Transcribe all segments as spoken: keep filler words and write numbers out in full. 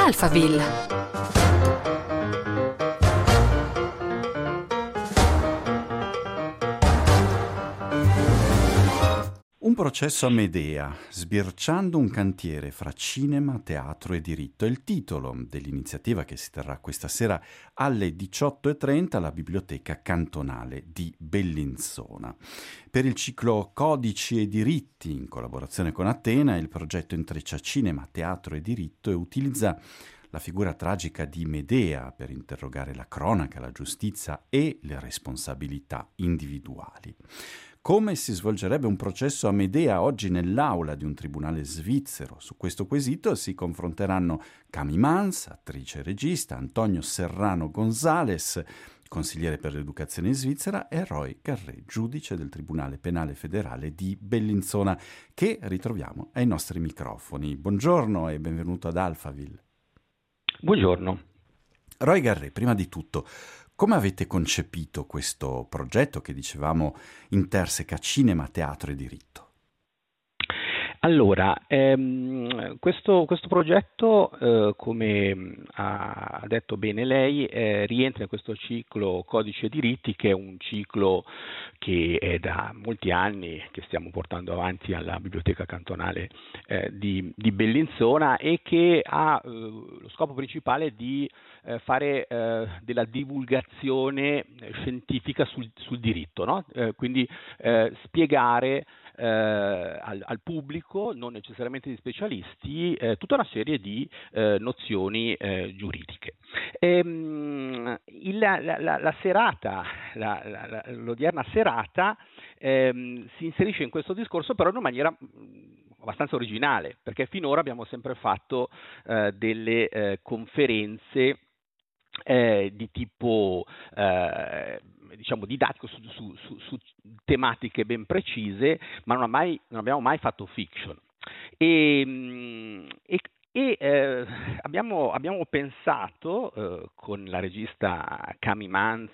Alphaville. Un processo a Medea, sbirciando un cantiere fra cinema, teatro e diritto. È il titolo dell'iniziativa che si terrà questa sera alle diciotto e trenta alla Biblioteca Cantonale di Bellinzona. Per il ciclo Codici e diritti, in collaborazione con Atena, il progetto intreccia cinema, teatro e diritto e utilizza la figura tragica di Medea per interrogare la cronaca, la giustizia e le responsabilità individuali. Come si svolgerebbe un processo a Medea oggi nell'aula di un tribunale svizzero? Su questo quesito si confronteranno Cami Mans, attrice e regista, Antonio Serrano Gonzales, consigliere per l'educazione svizzera, e Roy Garré, giudice del Tribunale Penale Federale di Bellinzona, che ritroviamo ai nostri microfoni. Buongiorno e benvenuto ad Alphaville. Buongiorno. Roy Garré, prima di tutto, come avete concepito questo progetto che dicevamo interseca cinema, teatro e diritto? Allora, ehm, questo, questo progetto, eh, come ha detto bene lei, eh, rientra in questo ciclo Codice e diritti, che è un ciclo che è da molti anni che stiamo portando avanti alla Biblioteca Cantonale eh, di, di Bellinzona e che ha eh, lo scopo principale di eh, fare eh, della divulgazione scientifica sul, sul diritto, no? Eh, quindi eh, spiegare Eh, al, al pubblico, non necessariamente di specialisti, eh, tutta una serie di eh, nozioni eh, giuridiche. Ehm, il, la, la, la serata, la, la, l'odierna serata ehm, si inserisce in questo discorso, però in una maniera mh, abbastanza originale, perché finora abbiamo sempre fatto eh, delle eh, conferenze Eh, di tipo eh, diciamo didattico su, su, su, su tematiche ben precise, ma non, ha mai, non abbiamo mai fatto fiction. E, e, e eh, abbiamo, abbiamo pensato eh, con la regista Cami Mans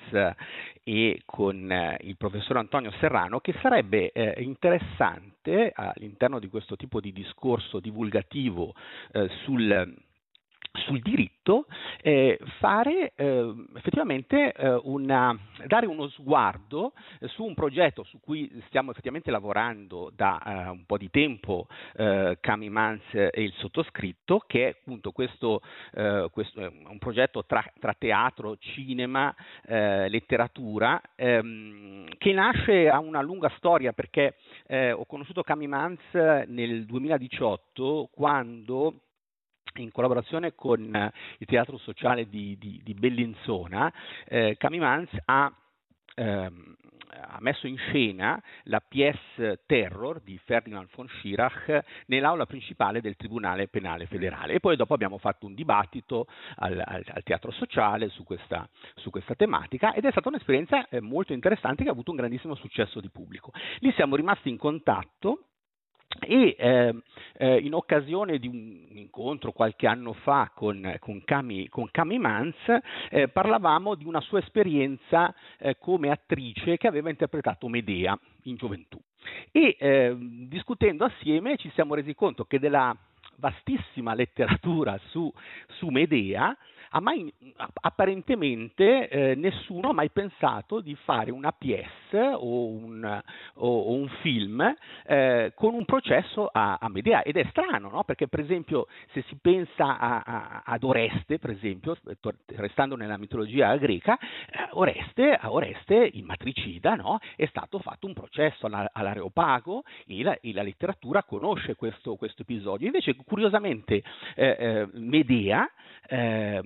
e con eh, il professor Antonio Serrano che sarebbe eh, interessante all'interno di questo tipo di discorso divulgativo eh, sul sul diritto eh, fare eh, effettivamente eh, una, dare uno sguardo eh, su un progetto su cui stiamo effettivamente lavorando da eh, un po' di tempo, eh, Cami Mans e il sottoscritto, che è appunto questo, eh, questo è un progetto tra, tra teatro, cinema, eh, letteratura, ehm, che nasce a una lunga storia, perché eh, ho conosciuto Cami Mans nel duemiladiciotto, quando in collaborazione con il Teatro Sociale di, di, di Bellinzona, eh, Cami Mans ha, ehm, ha messo in scena la pièce Terror di Ferdinand von Schirach nell'aula principale del Tribunale Penale Federale, e poi dopo abbiamo fatto un dibattito al, al, al Teatro Sociale su questa, su questa tematica, ed è stata un'esperienza eh, molto interessante che ha avuto un grandissimo successo di pubblico. Lì siamo rimasti in contatto e eh, eh, in occasione di un incontro qualche anno fa con, con, Cami, con Cami Mans eh, parlavamo di una sua esperienza eh, come attrice che aveva interpretato Medea in gioventù, e eh, discutendo assieme ci siamo resi conto che della vastissima letteratura su, su Medea ha mai, apparentemente eh, nessuno ha mai pensato di fare una pièce o un, o, o un film eh, con un processo a, a Medea, ed è strano, no? Perché per esempio se si pensa a, a, ad Oreste, per esempio, restando nella mitologia greca, eh, Oreste, a Oreste il matricida, no? È stato fatto un processo alla, all'Areopago, e la, e la letteratura conosce questo, questo episodio. Invece curiosamente eh, eh, Medea, eh,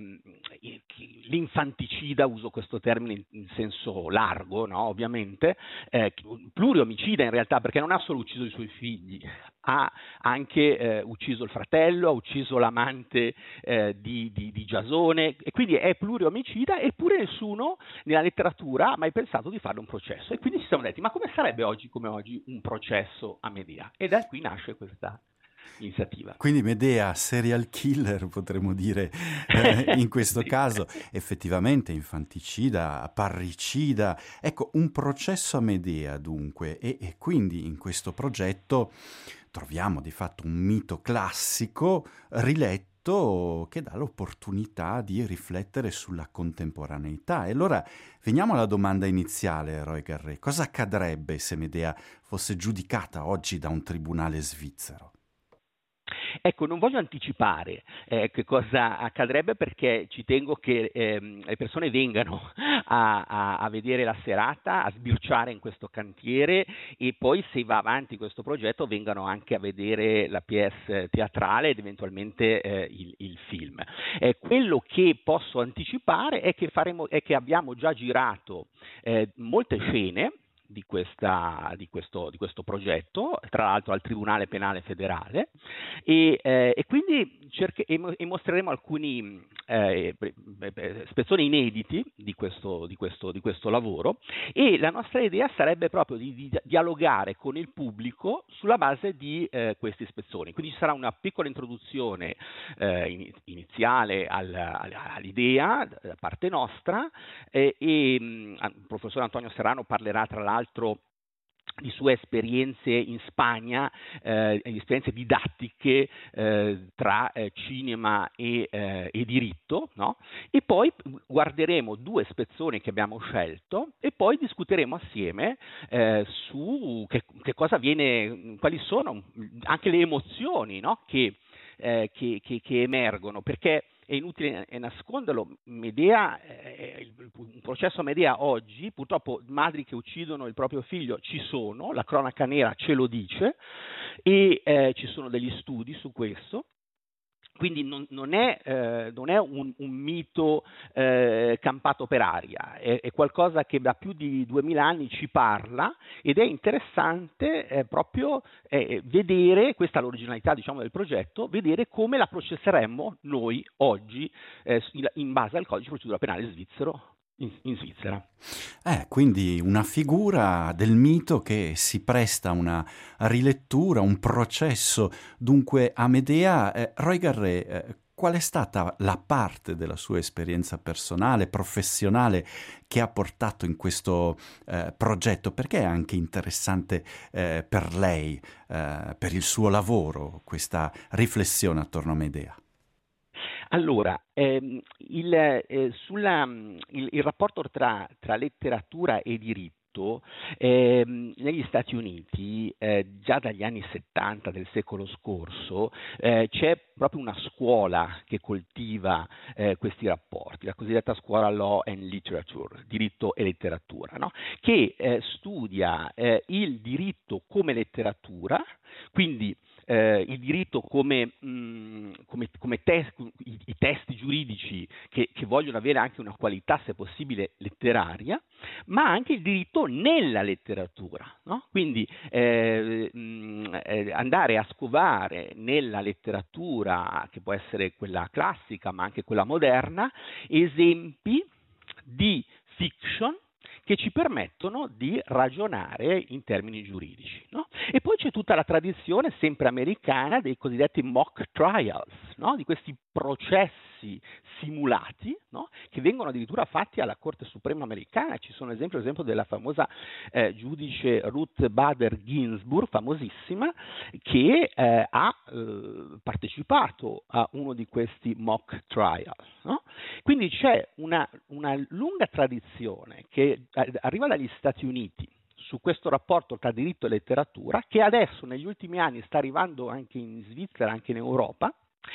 l'infanticida, uso questo termine in, in senso largo, no? Ovviamente, eh, pluriomicida in realtà, perché non ha solo ucciso i suoi figli, ha anche eh, ucciso il fratello, ha ucciso l'amante eh, di, di, di Giasone, e quindi è pluriomicida, eppure nessuno nella letteratura ha mai pensato di fare un processo. E quindi ci siamo detti, ma come sarebbe oggi come oggi un processo a Medea? E da qui nasce questa iniziativa. Quindi Medea, serial killer, potremmo dire, eh, in questo Sì. caso, effettivamente infanticida, parricida. Ecco, un processo a Medea dunque, e, e quindi in questo progetto troviamo di fatto un mito classico riletto progetto che dà l'opportunità di riflettere sulla contemporaneità. E allora veniamo alla domanda iniziale, Roy Garré. Cosa accadrebbe se Medea fosse giudicata oggi da un tribunale svizzero? Ecco, non voglio anticipare eh, che cosa accadrebbe, perché ci tengo che ehm, le persone vengano a, a, a vedere la serata, a sbirciare in questo cantiere, e poi, se va avanti questo progetto, vengano anche a vedere la pièce teatrale ed eventualmente eh, il, il film. Eh, quello che posso anticipare è che, faremo, è che abbiamo già girato eh, molte scene di, questa, di, questo, di questo progetto, tra l'altro al Tribunale Penale Federale, e, eh, e quindi cerche, e, e mostreremo alcuni eh, spezzoni inediti di questo, di, questo, di questo lavoro, e la nostra idea sarebbe proprio di, di dialogare con il pubblico sulla base di eh, questi spezzoni. Quindi ci sarà una piccola introduzione eh, iniziale al, all'idea da parte nostra, eh, e mh, il professor Antonio Serrano parlerà tra l'altro di sue esperienze in Spagna, eh, esperienze didattiche eh, tra eh, cinema e, eh, e diritto, no? E poi guarderemo due spezzoni che abbiamo scelto e poi discuteremo assieme eh, su che, che cosa viene, quali sono anche le emozioni, no? che, eh, che, che, che emergono, perché è inutile nasconderlo, Medea, eh, un processo Medea oggi, purtroppo madri che uccidono il proprio figlio ci sono, la cronaca nera ce lo dice, e eh, ci sono degli studi su questo. Quindi non, non è, eh, non è un, un mito eh, campato per aria, è, è qualcosa che da più di duemila anni ci parla, ed è interessante eh, proprio eh, vedere, questa è l'originalità, diciamo, del progetto, vedere come la processeremmo noi oggi eh, in base al codice di procedura penale svizzero. In, in Svizzera. Eh, quindi una figura del mito che si presta a una rilettura, un processo. Dunque, a Medea, eh, Roy Garré, eh, qual è stata la parte della sua esperienza personale, professionale, che ha portato in questo eh, progetto? Perché è anche interessante eh, per lei, eh, per il suo lavoro, questa riflessione attorno a Medea? Allora, ehm, il, eh, sulla, il, il rapporto tra, tra letteratura e diritto ehm, negli Stati Uniti, eh, già dagli anni settanta del secolo scorso, eh, c'è proprio una scuola che coltiva eh, questi rapporti, la cosiddetta scuola Law and Literature, diritto e letteratura, no? Che eh, studia eh, il diritto come letteratura, quindi Eh, il diritto come, mh, come, come te- i, i testi giuridici che, che vogliono avere anche una qualità, se possibile, letteraria, ma anche il diritto nella letteratura, no? Quindi eh, mh, eh, andare a scovare nella letteratura, che può essere quella classica ma anche quella moderna, esempi di fiction che ci permettono di ragionare in termini giuridici, no? E poi c'è tutta la tradizione sempre americana dei cosiddetti mock trials, no? Di questi processi simulati, no? Che vengono addirittura fatti alla Corte Suprema americana. Ci sono esempi, ad esempio, della famosa eh, giudice Ruth Bader Ginsburg, famosissima, che eh, ha eh, partecipato a uno di questi mock trials, no? Quindi c'è una, una lunga tradizione che arriva dagli Stati Uniti su questo rapporto tra diritto e letteratura, che adesso negli ultimi anni sta arrivando anche in Svizzera, anche in Europa,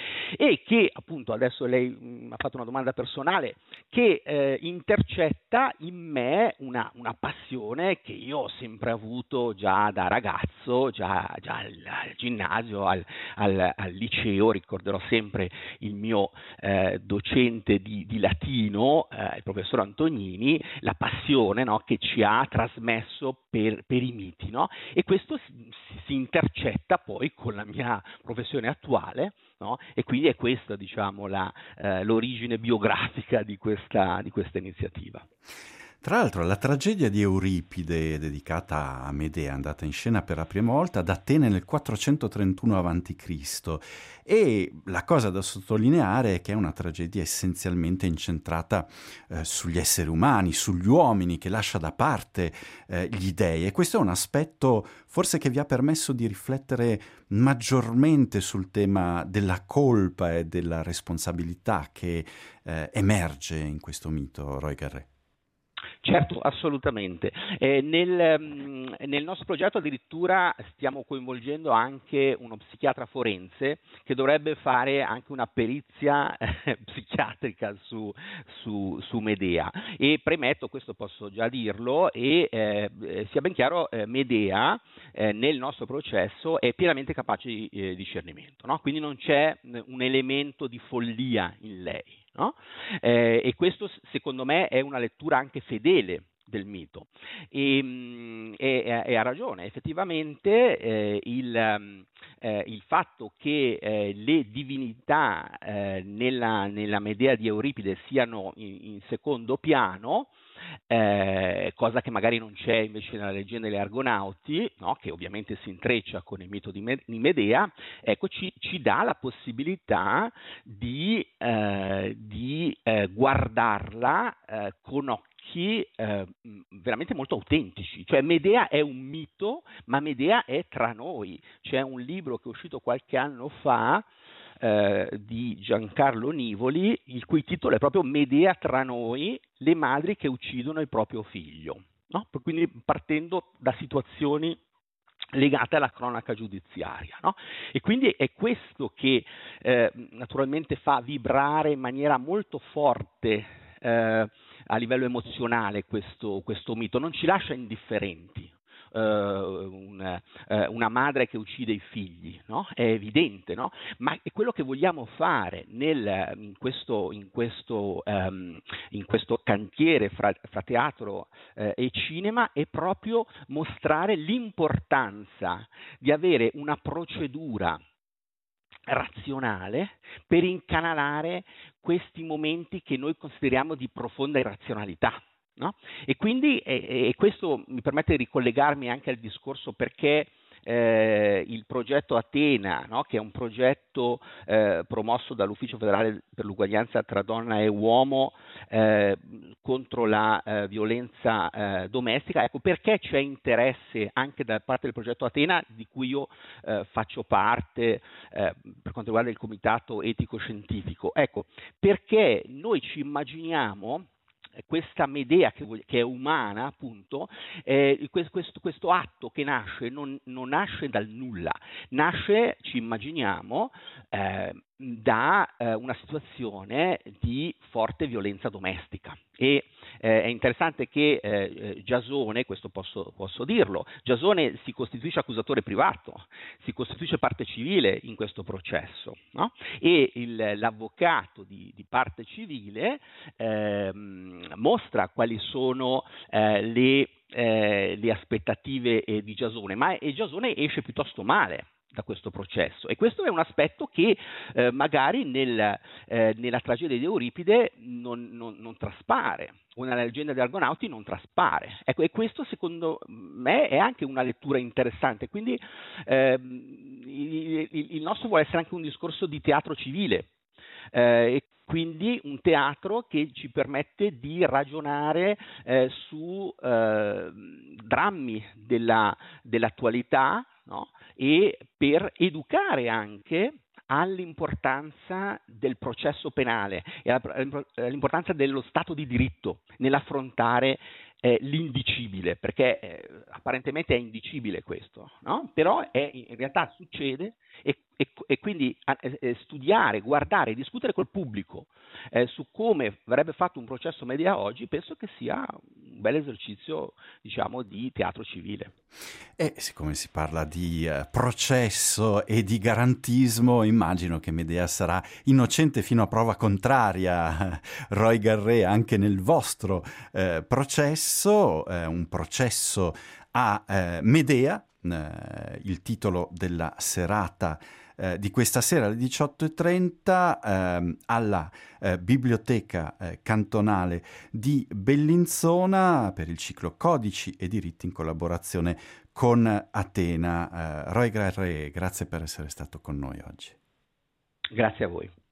e che appunto adesso lei mh, ha fatto una domanda personale che eh, intercetta in me una, una passione che io ho sempre avuto già da ragazzo, già, già al, al ginnasio, al, al, al liceo. Ricorderò sempre il mio eh, docente di, di latino, eh, il professor Antonini, la passione, no, che ci ha trasmesso per, per i miti, no? E questo si, si intercetta poi con la mia professione attuale, no? E quindi è questa, diciamo, la, eh, l'origine biografica di questa, di questa iniziativa. Tra l'altro, la tragedia di Euripide, dedicata a Medea, andata in scena per la prima volta ad Atene nel quattrocentotrentuno avanti Cristo. E la cosa da sottolineare è che è una tragedia essenzialmente incentrata eh, sugli esseri umani, sugli uomini, che lascia da parte eh, gli dei. E questo è un aspetto forse che vi ha permesso di riflettere maggiormente sul tema della colpa e della responsabilità che eh, emerge in questo mito, Roy Garret. Certo, assolutamente. Eh, nel, mh, nel nostro progetto addirittura stiamo coinvolgendo anche uno psichiatra forense che dovrebbe fare anche una perizia eh, psichiatrica su, su, su Medea. E premetto, questo posso già dirlo, e eh, sia ben chiaro, eh, Medea eh, nel nostro processo è pienamente capace di eh, discernimento, no? Quindi non c'è un elemento di follia in lei. No? Eh, e questo secondo me è una lettura anche fedele del mito e, mh, e, e ha ragione, effettivamente eh, il, eh, il fatto che eh, le divinità eh, nella, nella Medea di Euripide siano in, in secondo piano, Eh, cosa che magari non c'è invece nella leggenda degli Argonauti, no? Che ovviamente si intreccia con il mito di, Me- di Medea, ecco, ci, ci dà la possibilità di, eh, di eh, guardarla eh, con occhi eh, veramente molto autentici. Cioè Medea è un mito, ma Medea è tra noi. C'è un libro che è uscito qualche anno fa Eh, di Giancarlo Nivoli, il cui titolo è proprio Medea tra noi, le madri che uccidono il proprio figlio, no? Quindi partendo da situazioni legate alla cronaca giudiziaria, no? E quindi è questo che eh, naturalmente fa vibrare in maniera molto forte eh, a livello emozionale questo, questo mito, non ci lascia indifferenti. Uh, una, uh, una madre che uccide i figli, no? È evidente, no? Ma è quello che vogliamo fare nel, in, questo, in, questo, um, in questo cantiere fra, fra teatro uh, e cinema è proprio mostrare l'importanza di avere una procedura razionale per incanalare questi momenti che noi consideriamo di profonda irrazionalità. No? E quindi e, e questo mi permette di ricollegarmi anche al discorso perché eh, il progetto Atena, no? Che è un progetto eh, promosso dall'Ufficio federale per l'uguaglianza tra donna e uomo eh, contro la eh, violenza eh, domestica, ecco perché c'è interesse anche da parte del progetto Atena, di cui io eh, faccio parte eh, per quanto riguarda il comitato etico-scientifico, ecco perché noi ci immaginiamo questa Medea che, che è umana, appunto, eh, questo, questo atto che nasce non, non nasce dal nulla, nasce, ci immaginiamo, eh, da eh, una situazione di forte violenza domestica. E eh, è interessante che eh, Giasone, questo posso, posso dirlo, Giasone si costituisce accusatore privato, si costituisce parte civile in questo processo, no? E il, l'avvocato di, di parte civile eh, mostra quali sono eh, le, eh, le aspettative eh, di Giasone, ma e Giasone esce piuttosto male da questo processo, e questo è un aspetto che eh, magari nel, eh, nella tragedia di Euripide non, non, non traspare, o nella leggenda degli Argonauti non traspare, ecco, e questo secondo me è anche una lettura interessante, quindi eh, il, il nostro vuole essere anche un discorso di teatro civile, eh, e quindi un teatro che ci permette di ragionare eh, su eh, drammi della, dell'attualità, no? E per educare anche all'importanza del processo penale e all'importanza dello Stato di diritto nell'affrontare eh, l'indicibile, perché eh, apparentemente è indicibile questo, no? Però è, in realtà succede e, e, e quindi eh, studiare, guardare, discutere col pubblico eh, su come verrebbe fatto un processo Medea oggi, penso che sia un bel esercizio, diciamo, di teatro civile. E siccome si parla di eh, processo e di garantismo, immagino che Medea sarà innocente fino a prova contraria, Roy Garret, anche nel vostro eh, processo, eh, un processo a eh, Medea, eh, il titolo della serata eh, di questa sera alle diciotto e trenta ehm, alla eh, Biblioteca eh, Cantonale di Bellinzona per il ciclo Codici e diritti in collaborazione con Atena. Eh, Roy Garre, grazie per essere stato con noi oggi. Grazie a voi.